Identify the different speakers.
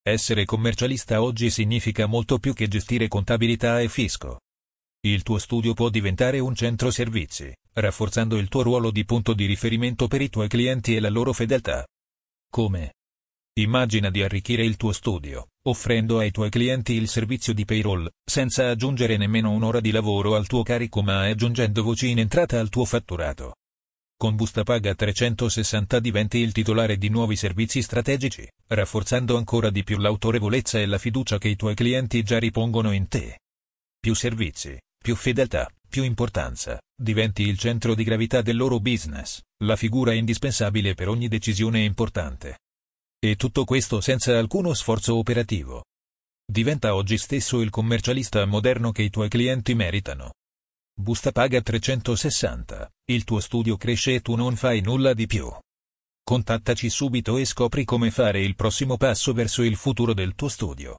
Speaker 1: Essere commercialista oggi significa molto più che gestire contabilità e fisco. Il tuo studio può diventare un centro servizi, rafforzando il tuo ruolo di punto di riferimento per i tuoi clienti e la loro fedeltà. Come? Immagina di arricchire il tuo studio, offrendo ai tuoi clienti il servizio di payroll, senza aggiungere nemmeno un'ora di lavoro al tuo carico ma aggiungendo voci in entrata al tuo fatturato. Con Bustapaga 360 diventi il titolare di nuovi servizi strategici, rafforzando ancora di più l'autorevolezza e la fiducia che i tuoi clienti già ripongono in te. Più servizi, più fedeltà, più importanza, diventi il centro di gravità del loro business, la figura indispensabile per ogni decisione importante. E tutto questo senza alcuno sforzo operativo. Diventa oggi stesso il commercialista moderno che i tuoi clienti meritano. Bustapaga 360, il tuo studio cresce e tu non fai nulla di più. Contattaci subito e scopri come fare il prossimo passo verso il futuro del tuo studio.